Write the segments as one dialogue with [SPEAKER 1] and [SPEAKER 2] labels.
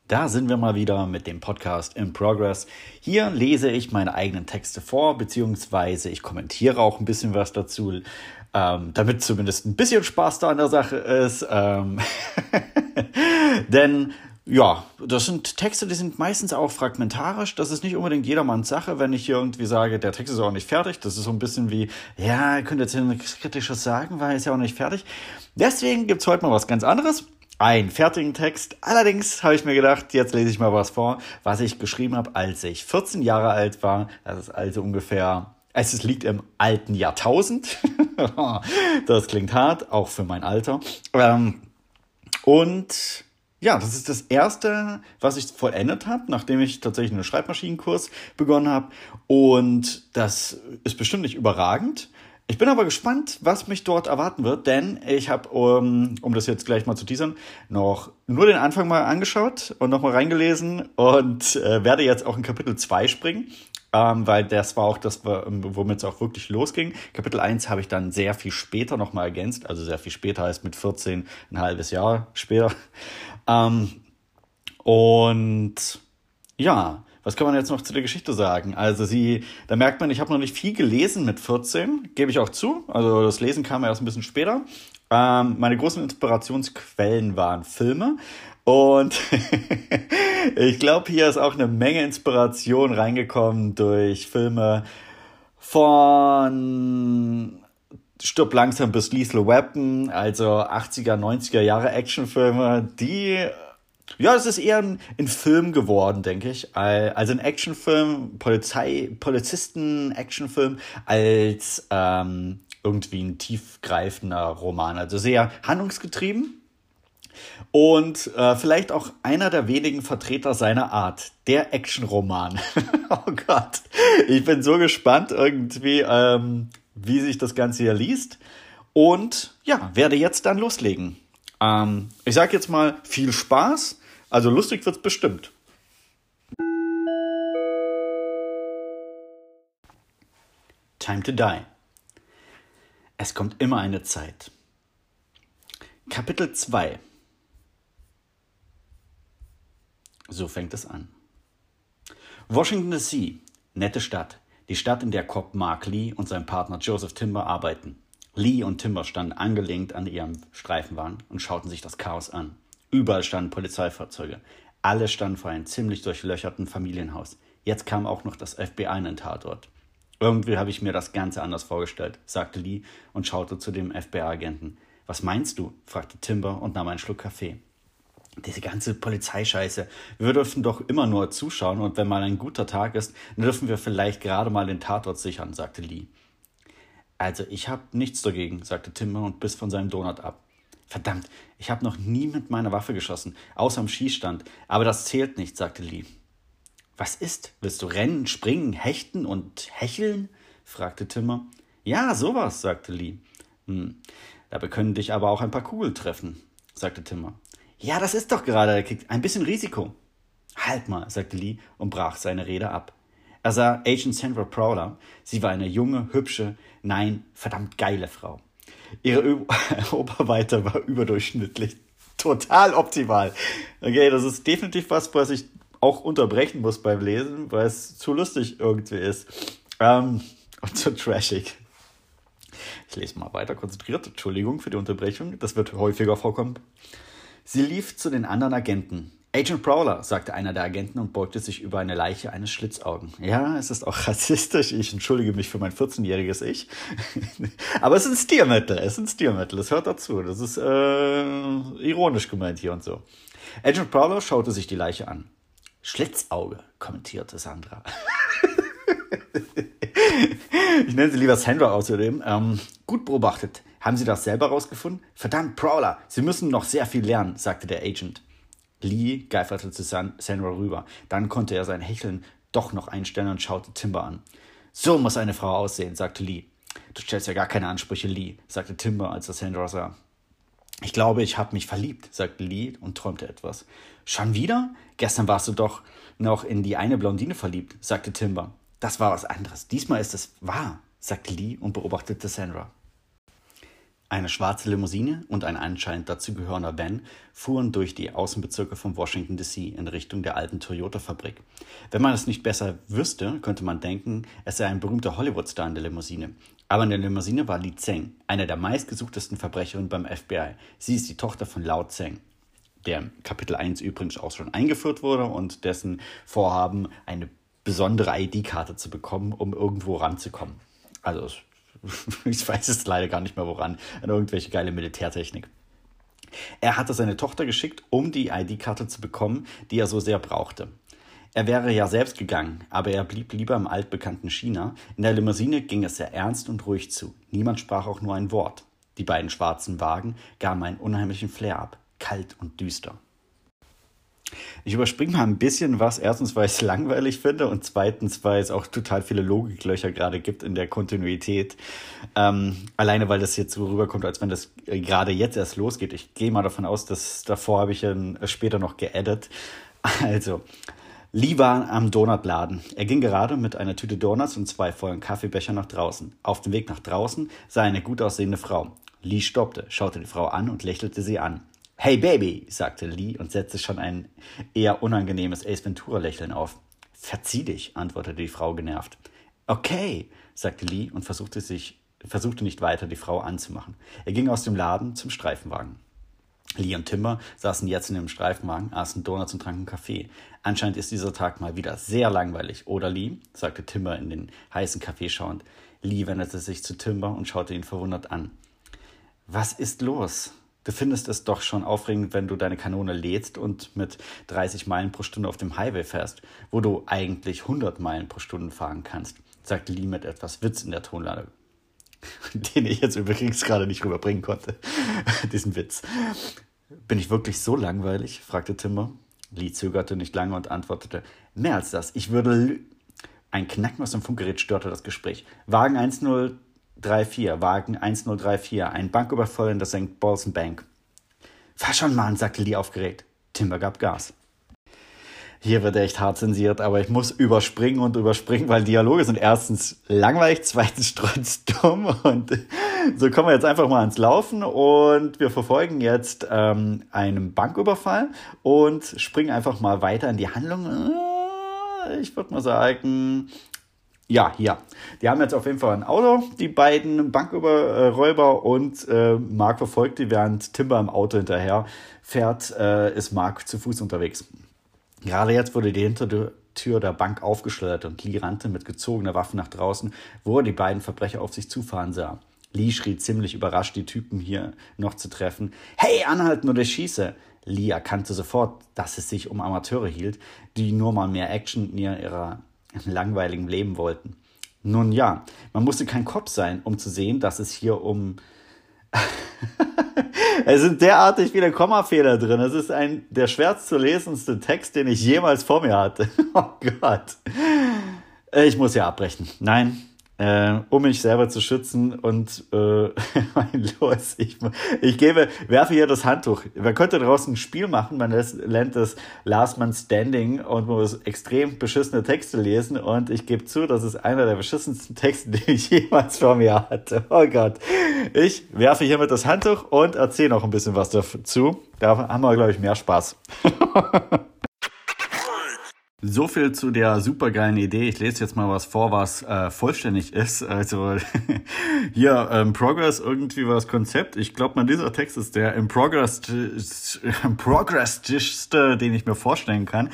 [SPEAKER 1] Da sind wir mal wieder mit dem Podcast in Progress. Hier lese ich meine eigenen Texte vor, beziehungsweise ich kommentiere auch ein bisschen was dazu, damit zumindest ein bisschen Spaß da an der Sache ist. Denn ja, das sind Texte, die sind meistens auch fragmentarisch. Das ist nicht unbedingt jedermanns Sache, wenn ich hier irgendwie sage, der Text ist auch nicht fertig. Das ist so ein bisschen wie, ja, ihr könnt jetzt hier nichts Kritisches sagen, weil er ist ja auch nicht fertig. Deswegen gibt's heute mal was ganz anderes. Einen fertigen Text. Allerdings habe ich mir gedacht, jetzt lese ich mal was vor, was ich geschrieben habe, als ich 14 Jahre alt war. Das ist also ungefähr, es liegt im alten Jahrtausend. Das klingt hart, auch für mein Alter. Und ja, das ist das Erste, was ich vollendet habe, nachdem ich tatsächlich einen Schreibmaschinenkurs begonnen habe. Und das ist bestimmt nicht überragend. Ich bin aber gespannt, was mich dort erwarten wird, denn ich habe, um das jetzt gleich mal zu teasern, noch nur den Anfang mal angeschaut und nochmal reingelesen und werde jetzt auch in Kapitel 2 springen, weil das war auch das, womit es auch wirklich losging. Kapitel 1 habe ich dann sehr viel später nochmal ergänzt, also sehr viel später heißt mit 14, ein halbes Jahr später. Und ja, was kann man jetzt noch zu der Geschichte sagen? Also da merkt man, ich habe noch nicht viel gelesen mit 14, gebe ich auch zu. Also das Lesen kam erst ein bisschen später. Meine großen Inspirationsquellen waren Filme. Und ich glaube, hier ist auch eine Menge Inspiration reingekommen durch Filme von Stirb langsam bis Lethal Weapon, also 80er, 90er Jahre Actionfilme, ja, es ist eher ein Film geworden, denke ich. Also ein Actionfilm, Polizisten-Actionfilm, als irgendwie ein tiefgreifender Roman. Also sehr handlungsgetrieben. Und vielleicht auch einer der wenigen Vertreter seiner Art. Der Actionroman. Oh Gott. Ich bin so gespannt irgendwie, wie sich das Ganze hier liest. Und ja, werde jetzt dann loslegen. Ich sage jetzt mal viel Spaß. Also lustig wird's bestimmt. Time to Die. Es kommt immer eine Zeit. Kapitel 2. So fängt es an. Washington D.C., nette Stadt. Die Stadt, in der Cop Mark Lee und sein Partner Joseph Timber arbeiten. Lee und Timber standen angelehnt an ihrem Streifenwagen und schauten sich das Chaos an. Überall standen Polizeifahrzeuge. Alle standen vor einem ziemlich durchlöcherten Familienhaus. Jetzt kam auch noch das FBI in den Tatort. Irgendwie habe ich mir das Ganze anders vorgestellt, sagte Lee und schaute zu dem FBI-Agenten. Was meinst du? Fragte Timber und nahm einen Schluck Kaffee. Diese ganze Polizeischeiße. Wir dürfen doch immer nur zuschauen und wenn mal ein guter Tag ist, dann dürfen wir vielleicht gerade mal den Tatort sichern, sagte Lee. Also ich habe nichts dagegen, sagte Timber und biss von seinem Donut ab. Verdammt, ich habe noch nie mit meiner Waffe geschossen, außer am Schießstand. Aber das zählt nicht, sagte Lee. Was ist? Willst du rennen, springen, hechten und hecheln? Fragte Timber. Ja, sowas, sagte Lee. Dabei können dich aber auch ein paar Kugeln treffen, sagte Timber. Ja, das ist doch gerade der Kick. Ein bisschen Risiko. Halt mal, sagte Lee und brach seine Rede ab. Er sah Agent Sandra Prowler. Sie war eine junge, hübsche, nein, verdammt geile Frau. Ihre Oberweite war überdurchschnittlich. Total optimal. Okay, das ist definitiv was ich auch unterbrechen muss beim Lesen, weil es zu lustig irgendwie ist. Und zu trashig. Ich lese mal weiter konzentriert. Entschuldigung für die Unterbrechung. Das wird häufiger vorkommen. Sie lief zu den anderen Agenten. Agent Prowler, sagte einer der Agenten und beugte sich über eine Leiche eines Schlitzaugen. Ja, es ist auch rassistisch. Ich entschuldige mich für mein 14-jähriges Ich. Aber es ist ein Stilmittel. Es hört dazu. Das ist ironisch gemeint hier und so. Agent Prowler schaute sich die Leiche an. Schlitzauge, kommentierte Sandra. Ich nenne sie lieber Sandra außerdem. Gut beobachtet. Haben Sie das selber rausgefunden? Verdammt, Prowler, Sie müssen noch sehr viel lernen, sagte der Agent. Lee geiferte zu Sandra rüber. Dann konnte er sein Hecheln doch noch einstellen und schaute Timber an. So muss eine Frau aussehen, sagte Lee. Du stellst ja gar keine Ansprüche, Lee, sagte Timber, als er Sandra sah. Ich glaube, ich habe mich verliebt, sagte Lee und träumte etwas. Schon wieder? Gestern warst du doch noch in die eine Blondine verliebt, sagte Timber. Das war was anderes. Diesmal ist es wahr, sagte Lee und beobachtete Sandra. Eine schwarze Limousine und ein anscheinend dazugehörender Van fuhren durch die Außenbezirke von Washington D.C. in Richtung der alten Toyota-Fabrik. Wenn man es nicht besser wüsste, könnte man denken, es sei ein berühmter Hollywood-Star in der Limousine. Aber in der Limousine war Li Zeng, eine der meistgesuchtesten Verbrecherinnen beim FBI. Sie ist die Tochter von Lao Zeng, der in Kapitel 1 übrigens auch schon eingeführt wurde und dessen Vorhaben, eine besondere ID-Karte zu bekommen, um irgendwo ranzukommen. Also ich weiß es leider gar nicht mehr woran, an irgendwelche geile Militärtechnik. Er hatte seine Tochter geschickt, um die ID-Karte zu bekommen, die er so sehr brauchte. Er wäre ja selbst gegangen, aber er blieb lieber im altbekannten China. In der Limousine ging es sehr ernst und ruhig zu. Niemand sprach auch nur ein Wort. Die beiden schwarzen Wagen gaben einen unheimlichen Flair ab, kalt und düster. Ich überspringe mal ein bisschen was, erstens, weil ich es langweilig finde und zweitens, weil es auch total viele Logiklöcher gerade gibt in der Kontinuität. Alleine, weil das jetzt so rüberkommt, als wenn das gerade jetzt erst losgeht. Ich gehe mal davon aus, dass davor habe ich später noch geedit. Also, Lee war am Donutladen. Er ging gerade mit einer Tüte Donuts und 2 vollen Kaffeebechern nach draußen. Auf dem Weg nach draußen sah er eine gut aussehende Frau. Lee stoppte, schaute die Frau an und lächelte sie an. »Hey Baby«, sagte Lee und setzte schon ein eher unangenehmes Ace-Ventura-Lächeln auf. »Verzieh dich«, antwortete die Frau genervt. »Okay«, sagte Lee und versuchte nicht weiter, die Frau anzumachen. Er ging aus dem Laden zum Streifenwagen. Lee und Timber saßen jetzt in dem Streifenwagen, aßen Donuts und tranken Kaffee. Anscheinend ist dieser Tag mal wieder sehr langweilig, oder Lee? Sagte Timber in den heißen Kaffee schauend. Lee wendete sich zu Timber und schaute ihn verwundert an. »Was ist los? Du findest es doch schon aufregend, wenn du deine Kanone lädst und mit 30 Meilen pro Stunde auf dem Highway fährst, wo du eigentlich 100 Meilen pro Stunde fahren kannst«, sagte Lee mit etwas Witz in der Tonlage, den ich jetzt übrigens gerade nicht rüberbringen konnte, diesen Witz. »Bin ich wirklich so langweilig?«, fragte Timber. Lee zögerte nicht lange und antwortete, »Mehr als das, ich würde...« Ein Knacken aus dem Funkgerät störte das Gespräch. »Wagen 1034, ein Banküberfall in der St. Paul's Bank.« »Fahr schon, Mann«, sagte Lee aufgeregt. Timber gab Gas. Hier wird echt hart zensiert, aber ich muss überspringen, weil Dialoge sind erstens langweilig, zweitens strunzdumm und so kommen wir jetzt einfach mal ans Laufen und wir verfolgen jetzt einen Banküberfall und springen einfach mal weiter in die Handlung. Ich würde mal sagen, ja, hier. Die haben jetzt auf jeden Fall ein Auto, die beiden Bankräuber und Mark verfolgt die, während Timber im Auto hinterher fährt, ist Mark zu Fuß unterwegs. Gerade jetzt wurde die Hintertür der Bank aufgeschleudert und Lee rannte mit gezogener Waffe nach draußen, wo er die beiden Verbrecher auf sich zufahren sah. Lee schrie ziemlich überrascht, die Typen hier noch zu treffen. »Hey, anhalten oder ich schieße!« Lee erkannte sofort, dass es sich um Amateure hielt, die nur mal mehr Action in ihrer langweiligen Leben wollten. Nun ja, man musste kein Cop sein, um zu sehen, dass es hier um... Es sind derartig viele Kommafehler drin. Es ist der schwerst zu lesendste Text, den ich jemals vor mir hatte. Oh Gott. Ich muss ja abbrechen. Nein, um mich selber zu schützen und los. Ich werfe hier das Handtuch. Man könnte draußen ein Spiel machen, man nennt es Last Man Standing und man muss extrem beschissene Texte lesen und ich gebe zu, das ist einer der beschissensten Texte, die ich jemals vor mir hatte. Oh Gott. Ich werfe hiermit das Handtuch und erzähle noch ein bisschen was dazu. Da haben wir, glaube ich, mehr Spaß. So viel zu der supergeilen Idee. Ich lese jetzt mal was vor, was vollständig ist. Also hier Progress, irgendwie war das Konzept. Ich glaube mal, dieser Text ist der im Progress-dischste, den ich mir vorstellen kann.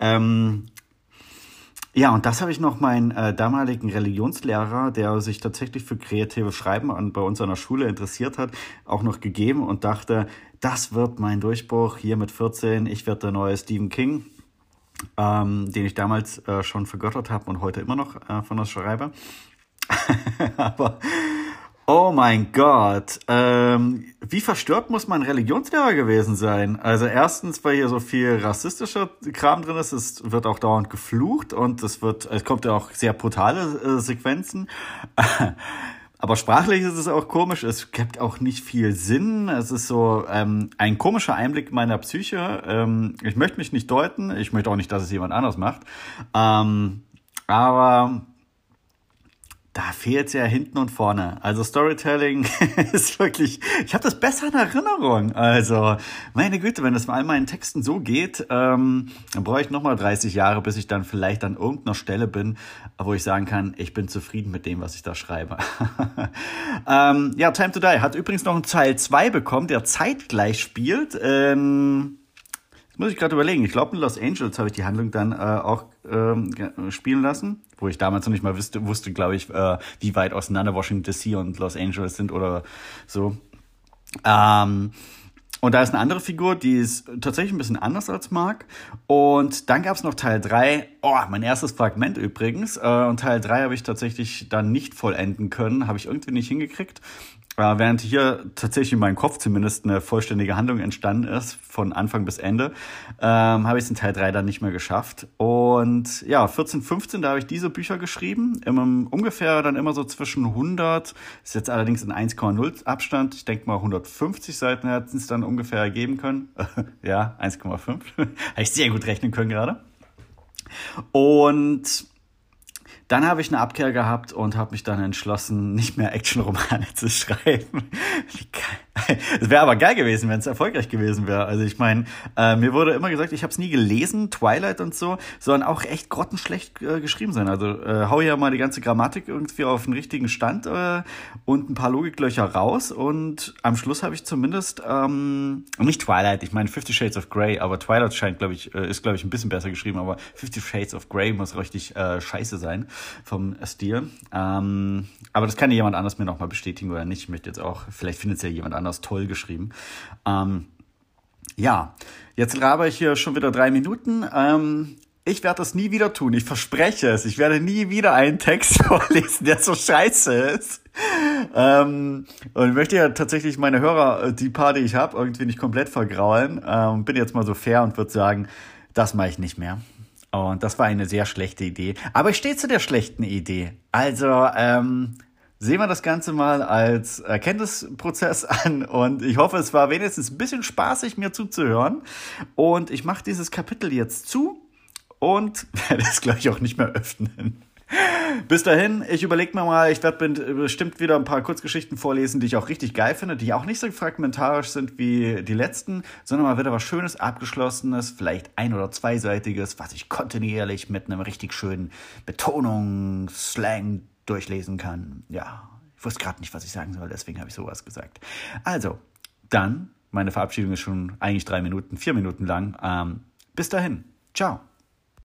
[SPEAKER 1] Ja, und das habe ich noch meinen damaligen Religionslehrer, der sich tatsächlich für kreative Schreiben bei uns an der Schule interessiert hat, auch noch gegeben und dachte, das wird mein Durchbruch hier mit 14. Ich werde der neue Stephen King. Den ich damals schon vergöttert habe und heute immer noch von der schreibe. Aber, oh mein Gott, wie verstört muss mein Religionslehrer gewesen sein? Also erstens, weil hier so viel rassistischer Kram drin ist, es wird auch dauernd geflucht und es kommt ja auch sehr brutale Sequenzen. Aber sprachlich ist es auch komisch, es gibt auch nicht viel Sinn, es ist so ein komischer Einblick meiner Psyche. Ich möchte mich nicht deuten, ich möchte auch nicht, dass es jemand anders macht, aber Da fehlt's ja hinten und vorne. Also Storytelling ist wirklich, ich habe das besser in Erinnerung. Also, meine Güte, wenn das bei all meinen Texten so geht, dann brauche ich nochmal 30 Jahre, bis ich dann vielleicht an irgendeiner Stelle bin, wo ich sagen kann, ich bin zufrieden mit dem, was ich da schreibe. Ja, Time to Die hat übrigens noch einen Teil 2 bekommen, der zeitgleich spielt. Muss ich gerade überlegen. Ich glaube, in Los Angeles habe ich die Handlung dann auch spielen lassen, wo ich damals noch nicht mal wusste, glaube ich, wie weit auseinander Washington DC und Los Angeles sind oder so. Und da ist eine andere Figur, die ist tatsächlich ein bisschen anders als Mark. Und dann gab es noch Teil 3. Oh, mein erstes Fragment übrigens. Und Teil 3 habe ich tatsächlich dann nicht vollenden können. Habe ich irgendwie nicht hingekriegt. Während hier tatsächlich in meinem Kopf zumindest eine vollständige Handlung entstanden ist, von Anfang bis Ende, habe ich es in Teil 3 dann nicht mehr geschafft. Und ja, 14, 15, da habe ich diese Bücher geschrieben, ungefähr dann immer so zwischen 100, ist jetzt allerdings in 1,0 Abstand, ich denke mal 150 Seiten hätten es dann ungefähr ergeben können. Ja, 1,5. Habe ich sehr gut rechnen können gerade. Und dann habe ich eine Abkehr gehabt und habe mich dann entschlossen, nicht mehr Actionromane zu schreiben. Es wäre aber geil gewesen, wenn es erfolgreich gewesen wäre. Also ich meine, mir wurde immer gesagt, ich habe es nie gelesen, Twilight und so, sondern auch echt grottenschlecht geschrieben sein. Also hau ja mal die ganze Grammatik irgendwie auf den richtigen Stand und ein paar Logiklöcher raus. Und am Schluss habe ich zumindest, nicht Twilight, ich meine 50 Shades of Grey, aber Twilight scheint, ist glaube ich ein bisschen besser geschrieben, aber 50 Shades of Grey muss richtig scheiße sein vom Stil. Aber das kann ja jemand anders mir nochmal bestätigen oder nicht. Ich möchte jetzt auch, vielleicht findet es ja jemand anders toll geschrieben. Ja, jetzt laber ich hier schon wieder 3 Minuten. Ich werde das nie wieder tun. Ich verspreche es. Ich werde nie wieder einen Text vorlesen, der so scheiße ist. Und ich möchte ja tatsächlich meine Hörer, die paar, die ich habe, irgendwie nicht komplett vergraulen. Bin jetzt mal so fair und würde sagen, das mache ich nicht mehr. Und das war eine sehr schlechte Idee. Aber ich stehe zu der schlechten Idee. Also, sehen wir das Ganze mal als Erkenntnisprozess an. Und ich hoffe, es war wenigstens ein bisschen spaßig, mir zuzuhören. Und ich mache dieses Kapitel jetzt zu und werde es, glaube ich, auch nicht mehr öffnen. Bis dahin, ich überlege mir mal, ich werde bestimmt wieder ein paar Kurzgeschichten vorlesen, die ich auch richtig geil finde, die auch nicht so fragmentarisch sind wie die letzten, sondern mal wieder was Schönes, Abgeschlossenes, vielleicht 1- oder 2-seitiges, was ich kontinuierlich mit einem richtig schönen Betonung, Slang durchlesen kann. Ja, ich wusste gerade nicht, was ich sagen soll, deswegen habe ich sowas gesagt. Also, dann, meine Verabschiedung ist schon eigentlich 3 Minuten, 4 Minuten lang. Bis dahin, ciao.